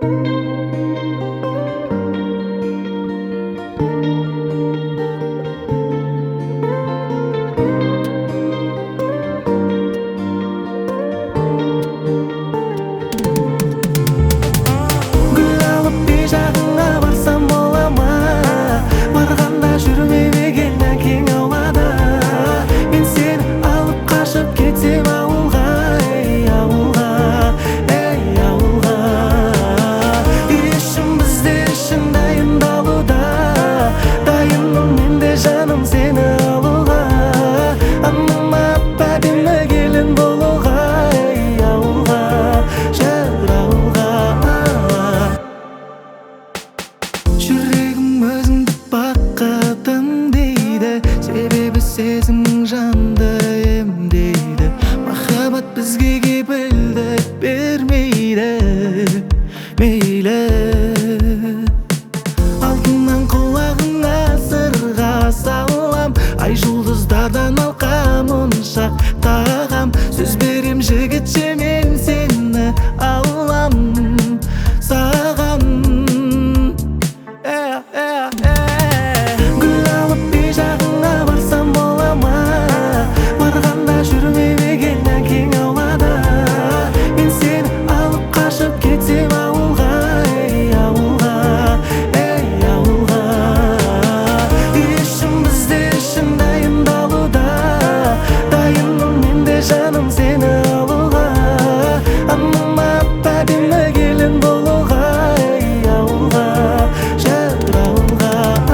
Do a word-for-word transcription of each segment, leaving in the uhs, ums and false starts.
Сезімнің жанды емдейді, махаббат бізге кепілдік бермейді. Мейлі алтыннан құлағыңа сырға салам, ай жұлдыздардан алқамын шақтағам. Сөз берем жігітше мен сені алам саған. Гүл алып бей жағыңа барсам бола ма? Барғанда жүрмей мекен әкең аулада. Мен сені алып қашып кетсем ауылға, ей ауылға, ей ауылға. Үйшім бізде ішім дайындалуда, дайынмын мен де жаным сені алуға. Анама әдемі келін болуға, ей ауылға, жыр ауылға.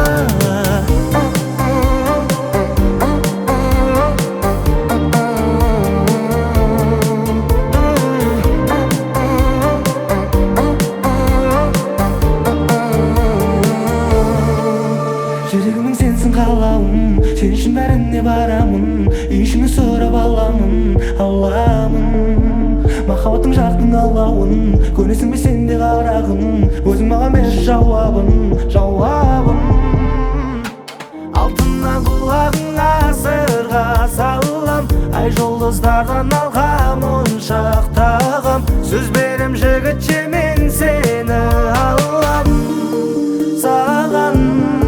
Жүрегімнің сенсің қалауым, сен үшін бәріне барамын, үйшіңе сұрап аламын, аламын. Махаббаттың жарқын алауын, көресің бе сен де қарағым, өзің маған бер жауабын, жауабын. Алтыннан құлағыңа сырға салам, ай жұлдыздардан алғамын шақтағам. Сөз берем жігітше мен сені алам саған.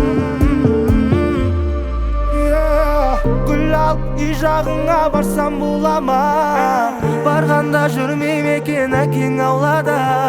Гүл алып үй жағыңа барсам бола ма? Барғанда жүрмей ме екен әкең аулада?